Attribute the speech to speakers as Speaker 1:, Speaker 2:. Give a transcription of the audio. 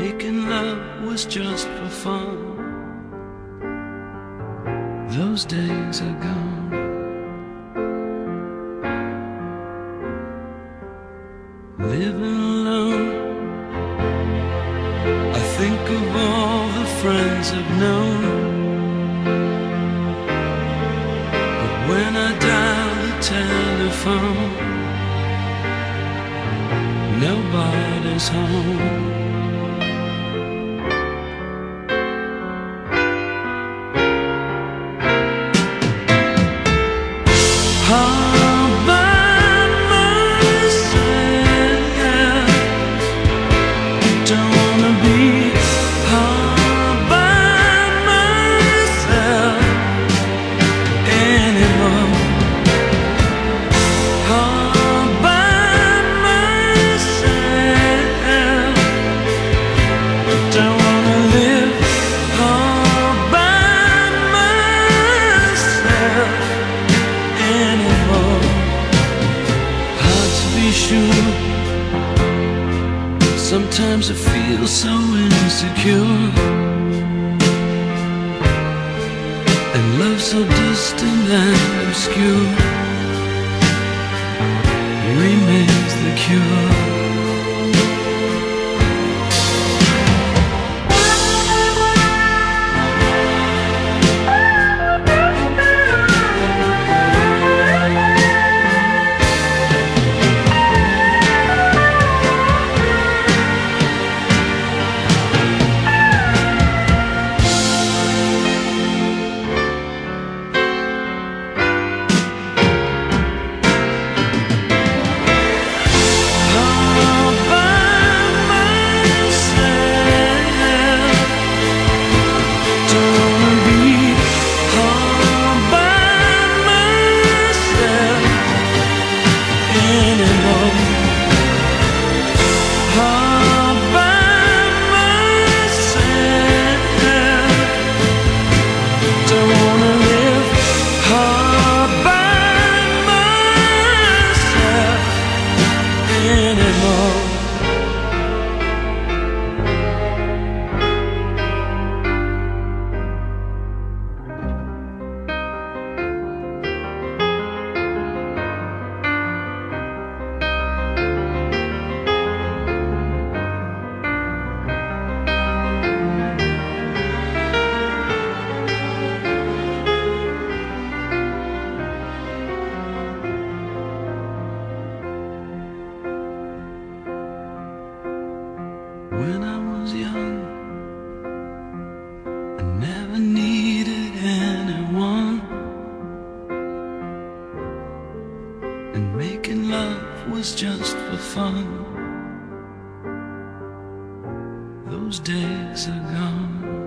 Speaker 1: Making love was just for fun. Those days are gone. Living alone, I think of all the friends I've known. But when I dial the telephone, nobody's home. All by myself, don't wanna be all by myself anymore. All by myself, don't wanna live all by myself anymore. Hard to be sure. Sometimes I feel so insecure, and love so distant and obscure remains the cure. When I was young, I never needed anyone, and making love was just for fun. Those days are gone.